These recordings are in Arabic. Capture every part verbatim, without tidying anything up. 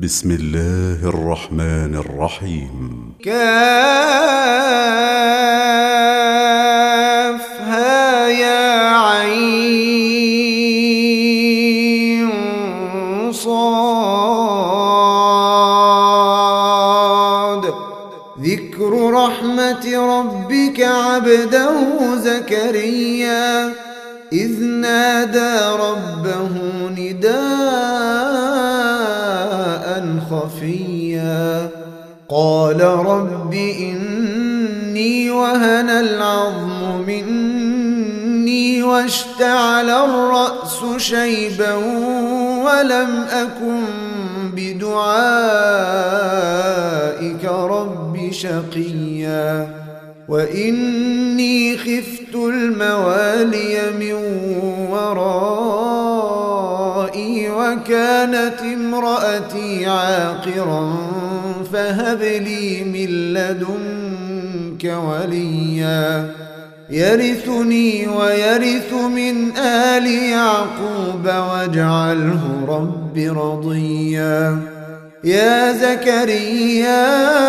بسم الله الرحمن الرحيم. كافها يا عين صاد ذكر رحمة ربك عبده زكريا إذ نادى ربه نداء خفيا قال رب إني وهن العظم مني واشتعل الرأس شيبا ولم أكن بدعائك رب شقيا وإني خفت الموالي من ورائي وكانت امرأتي عاقرا فهب لي من لدنك وليا يرثني ويرث من آل يعقوب واجعله رب رضيا يا زكريا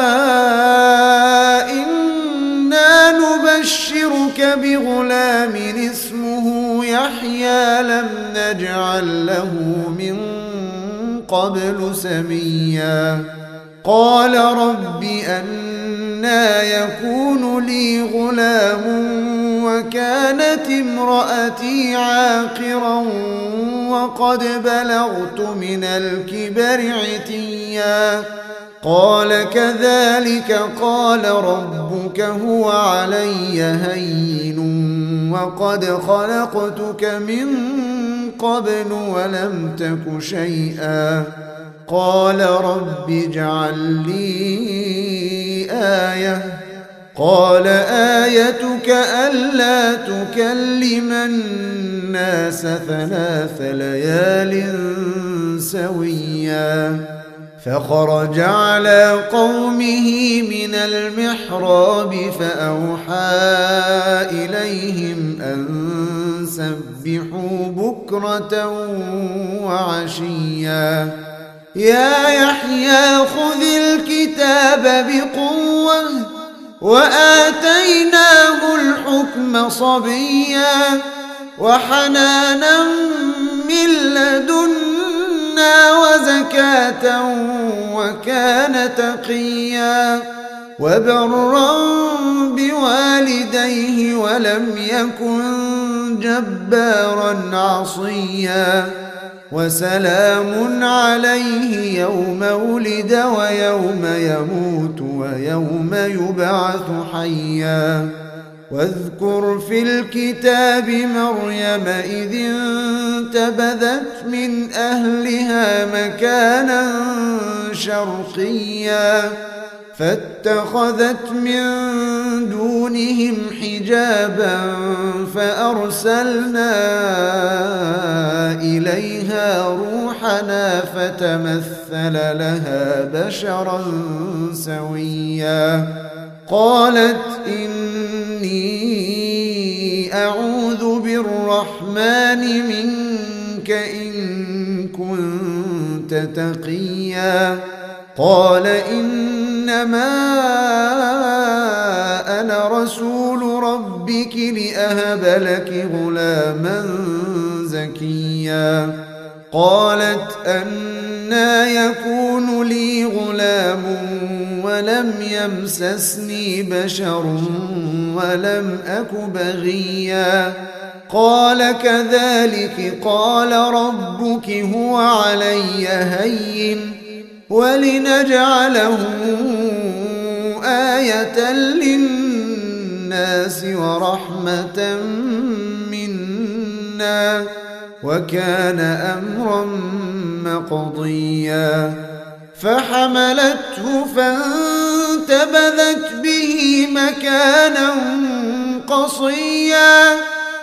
إنا نبشرك بغلام اسمه يحيى لم نجعل له من قبل سميا قال رب أنى يكون لي غلام وكانت امرأتي عاقرا وقد بلغت من الكبر عتيا قال كذلك قال ربك هو علي هين وقد خلقتك من قبل ولم تك شيئا قال رب اجعل لي آية قال آيتك ألا تكلم الناس ثلاث ليال سويا فخرج على قومه من المحراب فأوحى إليهم أن سبحوا بكرة وعشيا يا يحيى خذ الكتاب بقوة وآتيناه الحكم صبيا وحنانا من لدنا وزكاة وكان تقيا وبرا بوالديه ولم يكن جبارا عصيا وسلام عليه يوم ولد ويوم يموت ويوم يبعث حيا واذكر في الكتاب مريم إذ انتبذت من أهلها مكانا شرقيا فاتخذت من دونهم حجابا فأرسلنا إليها روحنا فتمثل لها بشرا سويا قالت إني أعوذ بالرحمن منك إن كنت تقيا قال إنما أنا رسول ربك لأهب لك غلاما زكيا قالت أنى يكون لي غلام ولم يمسسني بشر ولم أك بغيا قال كذلك قال ربك هو علي هين ولنجعله آية للناس ورحمة منا وكان أمرا مقضيا فحملته فانتبذت به مكانا قصيا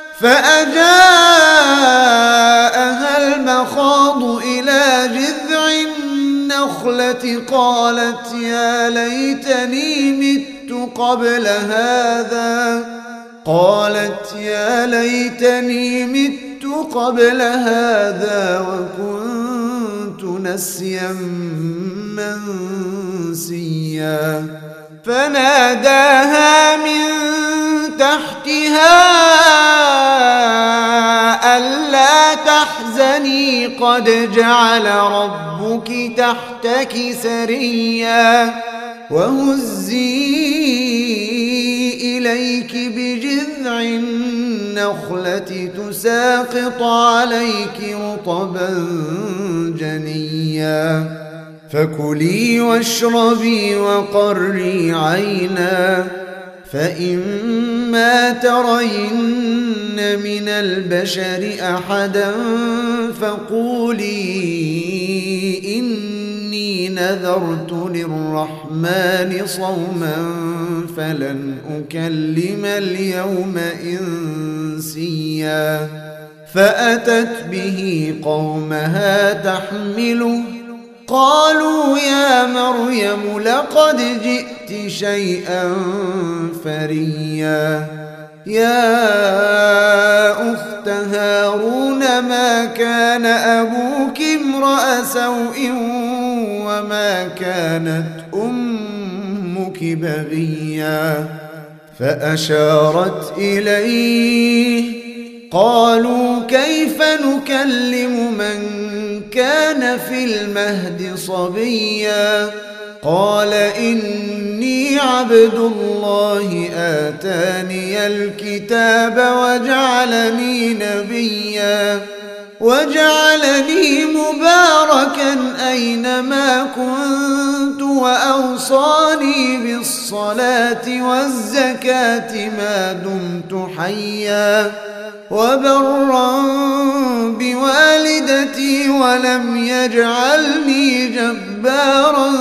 فأجاءها المخاض إلى جذع النخلة قالت يا ليتني مت قبل هذا قالت يا ليتني مت قبل هذا وكنت نسيا منسيا فناداها من تحتها ألا تحزني قد جعل ربك تحتك سريا وهزي إليك بجذع النخلة تساقط عليك رطبا جنيا فكلي واشربي وقري عينا فإما ترين من البشر أحدا فقولي إني نذرت للرحمن صوما فلن أكلم اليوم إنسيا فأتت به قومها تحمله قالوا يا مريم لقد جئت شيئا فريا يا أخت هارون ما كان أبوك امرأ سوء وما كانت أمك بغيا فأشارت إليه قالوا كيف نكلم من كان في المهد صبيا قال إني عبد الله آتاني الكتاب وجعلني نبيا وجعلني مباركا أينما كنت وأوصاني بالصلاة والزكاة ما دمت حيا وبرا بوالدتي ولم يجعلني جبارا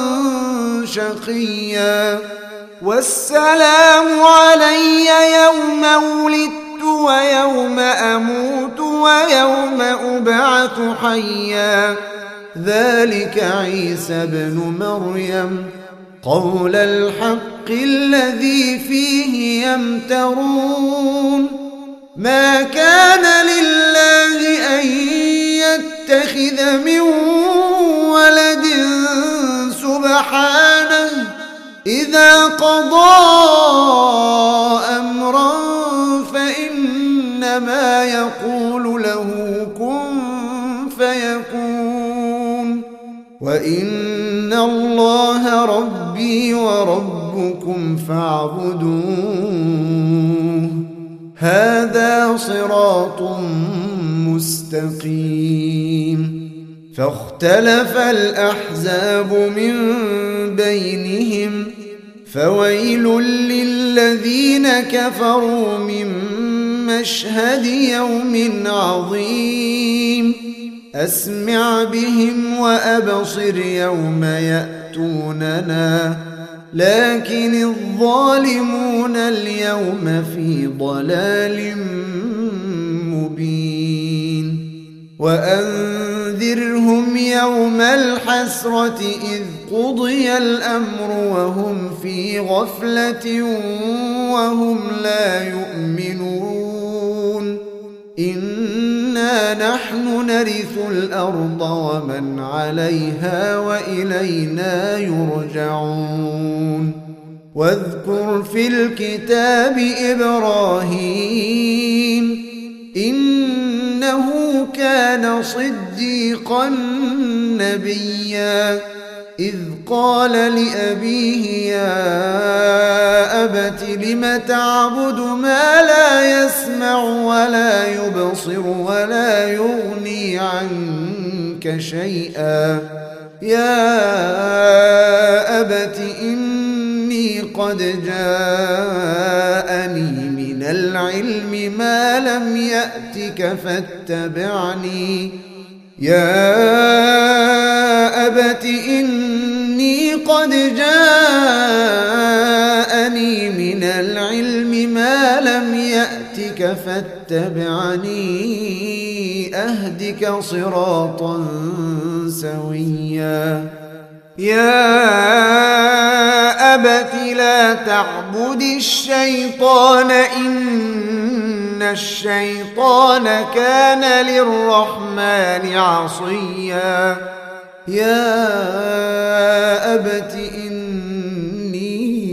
شقيا والسلام علي يوم ولدت ويوم أموت ويوم أبعث حيا ذلك عيسى ابن مريم قول الحق الذي فيه يمترون ما كان لله أن يتخذ من ولد سبحانه إذا قضى أمرا فإنما يقول له كن فيكون وإن الله ربي وربكم فاعبدوه هذا صراط مستقيم فاختلف الأحزاب من بينهم فويل للذين كفروا من مشهد يوم عظيم أسمع بهم وأبصر يوم يأتوننا لكن الظالمون اليوم في ضلال مبين وأنذرهم يوم الحسرة إذ قضي الأمر وهم في غفلة وهم لا يؤمنون إنا نحن نرث الأرض ومن عليها وإلينا يرجعون واذكر في الكتاب إبراهيم إنه كان صديقا نبيا إذ قال لأبيه يا أبت لم تعبد ما لا يسمع ولا يبصر ولا يغني عنك شيئا يا أبت إني قد جاءني من العلم ما لم يأتك فاتبعني يا أبت إني قد جاءني من العلم ما لم يأتك فاتبعني أهدك صراطا سويا يا أبت لا تعبد الشيطان إن الشيطان كان للرحمن عصيا يا أبت إني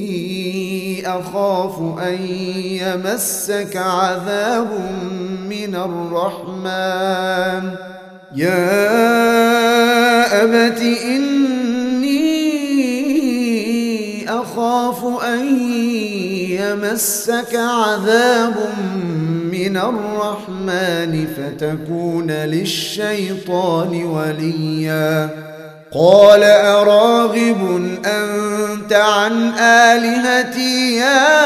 أخاف أن يمسك عذاب من الرحمن يا أبت إني أخاف أن يمسك عذاب من الرحمن فتكون للشيطان وليا قال أراغب أنت عن آلهتي يا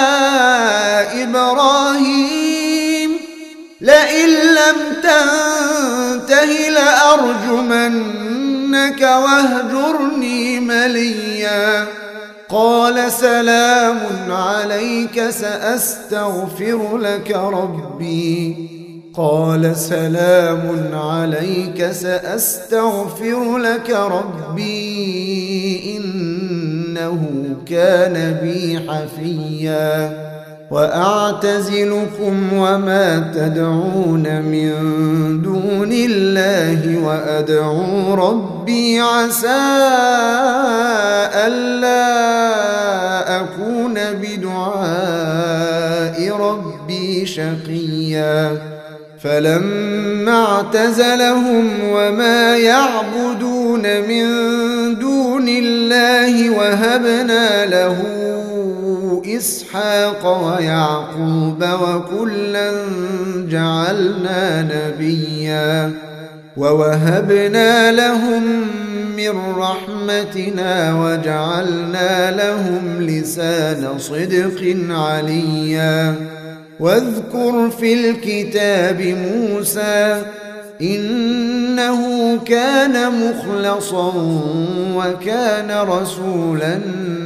إبراهيم لئن لم تنته لأرجمنك واهجرني مليا قال سلام عليك سأستغفر لك ربي قال سلام عليك سأستغفر لك ربي إنه كان بي حفيا وأعتزلكم وما تدعون من دون الله وأدعو ربي عسى ألا أكون بدعاء ربي شقيا فلما اعتزلهم وما يعبدون من دون الله وهبنا له إسحاق ويعقوب وكلا جعلنا نبيا ووهبنا لهم من رحمتنا وجعلنا لهم لسان صدق عليا واذكر في الكتاب موسى إنه كان مخلصا وكان رسولا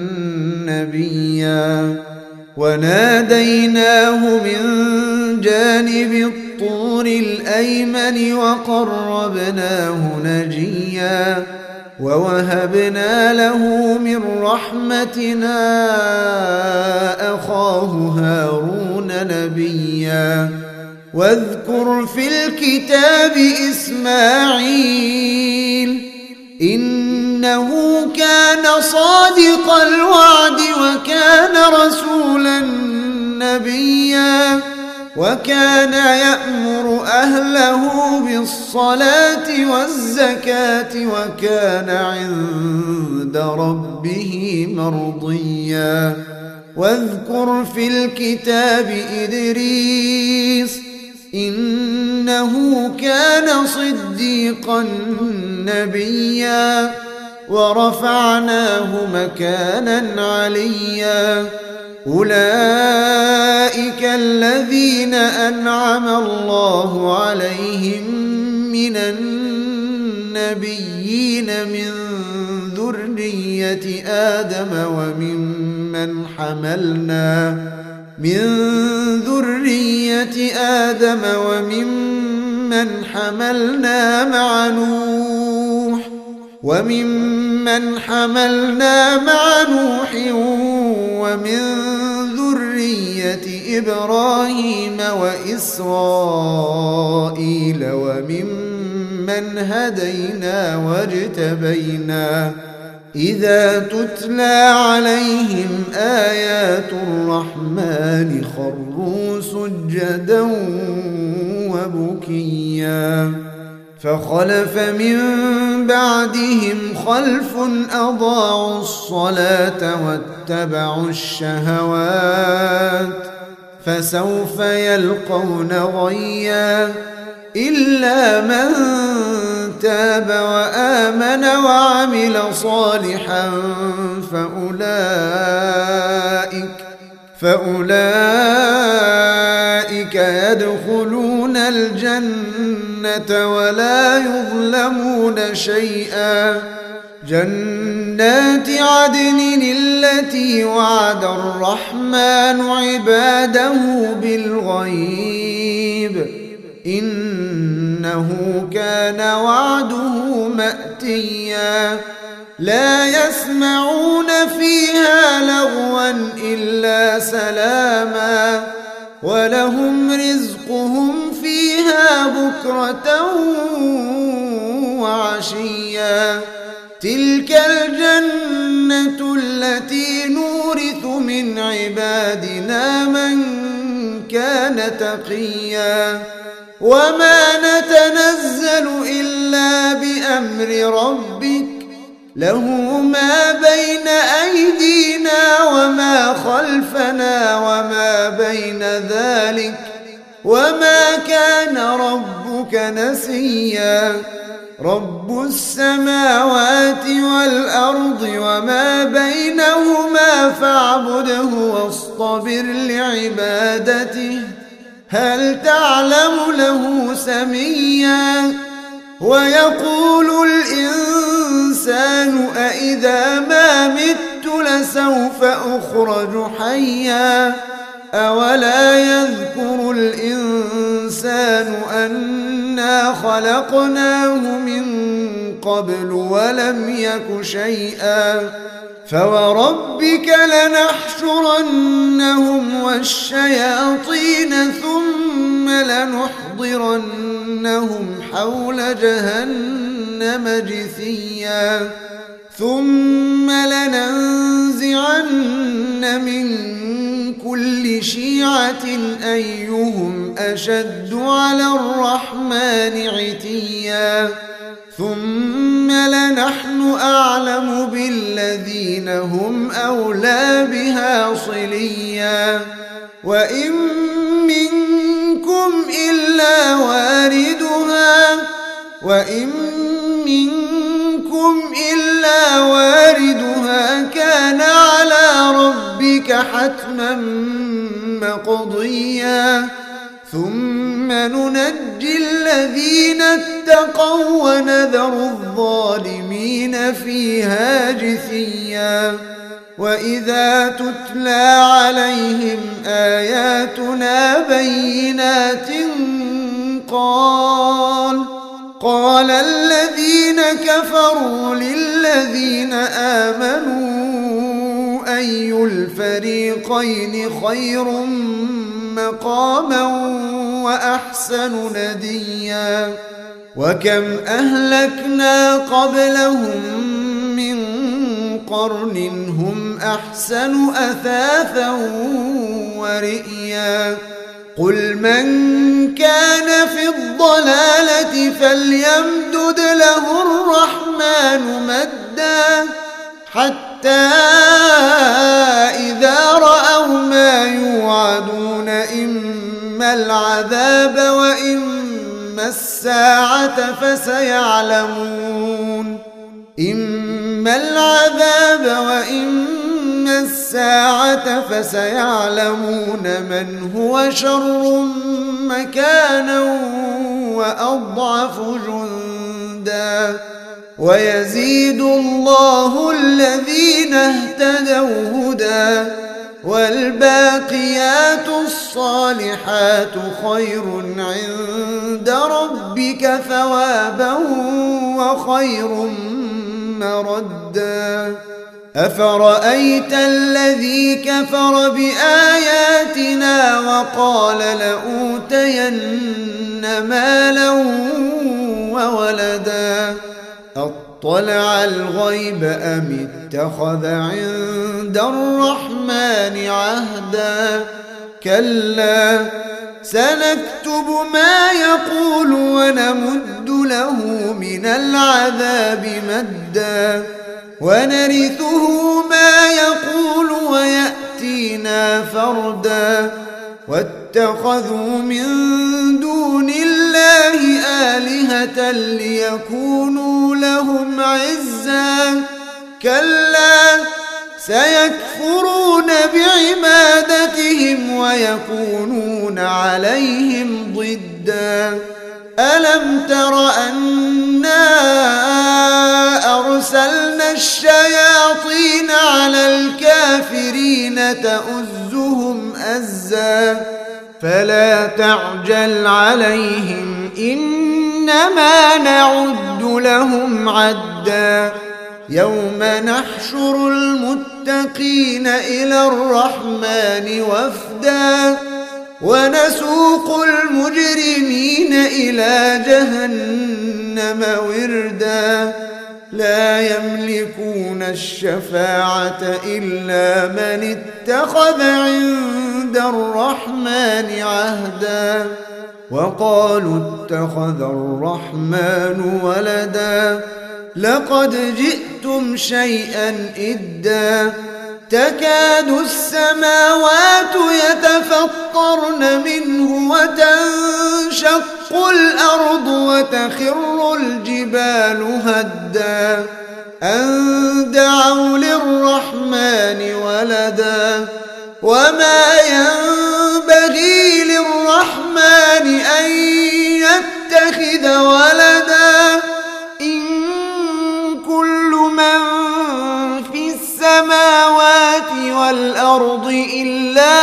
نبيا وناديناه من جانب الطور الأيمن وقربناه نجيا ووهبنا له من رحمتنا أخاه هارون نبيا واذكر في الكتاب إسماعيل إنه كان صادق الوعد وكان رسولا نبيا وكان يأمر أهله بالصلاة والزكاة وكان عند ربه مرضيا واذكر في الكتاب إدريس إنه كان صديقا نبيا ورفعناه مكانا عليا أولئك الذين أنعم الله عليهم من النبيين من ذرية آدم وممن حملنا من ذرية آدم وممن حملنا مع نوح وممن حملنا مع نوح ومن ذرية إبراهيم وإسرائيل وممن هدينا واجتبينا إذا تتلى عليهم آيات الرحمن خروا سجدا وبكيا فخلف من بعدهم خلف أضاعوا الصلاة واتبعوا الشهوات فسوف يلقون غيا إلا من تاب وآمن وعمل صالحا فأولئك فأولئك يدخلون الجنة ولا يظلمون شيئا جنات عدن التي وعد الرحمن عباده بالغيب إنه كان وعده مأتيا لا يسمعون فيها لغوا إلا سلاما ولهم رزقهم فيها بكرة وعشيا تلك الجنة التي نورث من عبادنا من كان تقيا وما نتنزل إلا بأمر ربك له ما بين أيدينا وما خلفنا وما بين ذلك وما كان ربك نسيا رب السماوات والأرض وما بينهما فاعبده واصطبر لعبادته هل تعلم له سميا ويقول الإنسان أإذا ما مت لسوف أخرج حيا أولا يذكر الإنسان أنا خلقناه من قبل ولم يك شيئا فوربك لنحشرنهم والشياطين ثم لنحضرنهم حول جهنم جثيا ثم لننزعن من كل شيعة أيهم أشد على الرحمن عتيا ثم لنحن أعلم بالذين هم أولى بها صليا وإن منكم إلا واردها وإن منكم إلا واردها كان على ربك حتما مقضيا ثم ننجي الذين اتقوا ونذر الظالمين فيها جثيا وإذا تتلى عليهم آياتنا بينات قال قال الذين كفروا للذين آمنوا أي الفريقين خير مقاما وأحسن نديا وكم أهلكنا قبلهم من قرن هم أحسن أثاثا ورئيا قل من كان في الضلالة فليمدد له الرحمن مدا حتى إذا رأوا ما يوعدون إما العذاب وإما الساعة فسيعلمون إما العذاب وإما الساعة فسيعلمون من هو شر مكانا وأضعف جندا ويزيد الله الذين اهتدوا هدى والباقيات الصالحات خير عند ربك ثوابا وخير مردا أفرأيت الذي كفر بآياتنا وقال لأوتين مالا وولدا أطلع الغيب أم اتخذ عند الرحمن عهدا كلا سنكتب ما يقول ونمد له من العذاب مدا ونرثه ما يقول ويأتينا فردا واتخذوا من دون الله آلهة ليكونوا لهم عزا كلا سيكفرون بعبادتهم ويكونون عليهم ضدا ألم تر أنا أرسلنا الشياطين على الكافرين تؤزهم أزا فلا تعجل عليهم إنما نعد لهم عدا يوم نحشر المتقين إلى الرحمن وفدا ونسوق المجرمين إلى جهنم جهنم وردا لا يملكون الشفاعة إلا من اتخذ عند الرحمن عهدا وقالوا اتخذ الرحمن ولدا لقد جئتم شيئا إدا تكاد السماوات يتفطرن منه وتنشق الأرض وتخر الجبال هدا أن دعوا للرحمن ولدا وما ينبغي للرحمن أن يتخذ ولدا إن كل من في السماوات والأرض إلا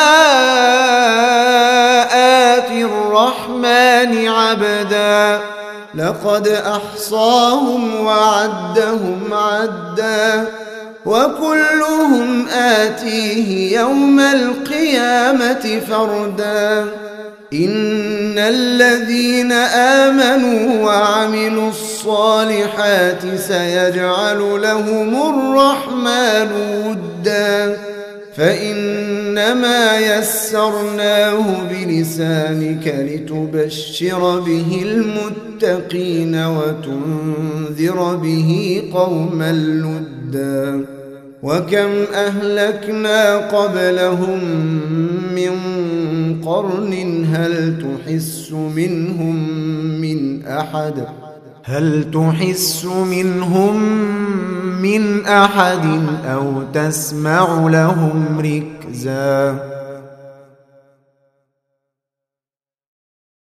آتي الرحمن عبدا لقد أحصاهم وعدهم عدا وكلهم آتيه يوم القيامة فردا إن الذين آمنوا وعملوا الصالحات سيجعل لهم الرحمن ودا فإنما يسرناه بلسانك لتبشر به المتقين وتنذر به قوما لدا وكم أهلكنا قبلهم من قرن هل تحس منهم من أحد هل تحس منهم من أحد أو تسمع لهم ركزا